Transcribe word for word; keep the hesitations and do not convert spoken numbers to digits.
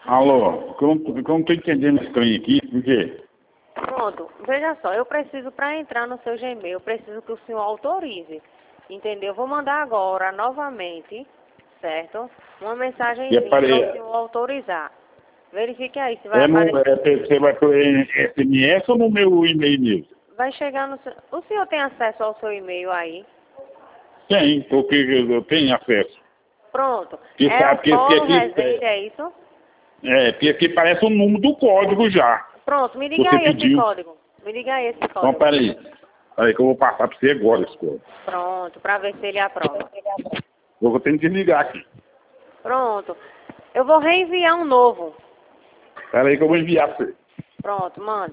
Alô, eu não, eu não tô entendendo esse trem aqui, por quê? Pronto, veja só, eu preciso, para entrar no seu Gmail, eu preciso que o senhor autorize, entendeu? Eu vou mandar agora, novamente, certo? Uma mensagenzinha para o senhor autorizar. Verifique aí se vai É no, aparecer. é, você vai por S M S ou no meu e-mail mesmo? Vai chegar no seu... O senhor tem acesso ao seu e-mail aí? Tem, porque eu tenho acesso. Pronto. Porque É o sabe que esse Polo aqui, Resende, é isso? é, porque aqui parece o número do código já. Pronto, me diga Você aí esse pediu. código. Me diga aí esse Então, código. peraí. Peraí que eu vou passar para você agora esse código. Pronto, para ver se ele aprova. Eu vou ter que desligar aqui. Pronto. Eu vou reenviar um novo. Peraí que eu vou enviar para você. Pronto, mande.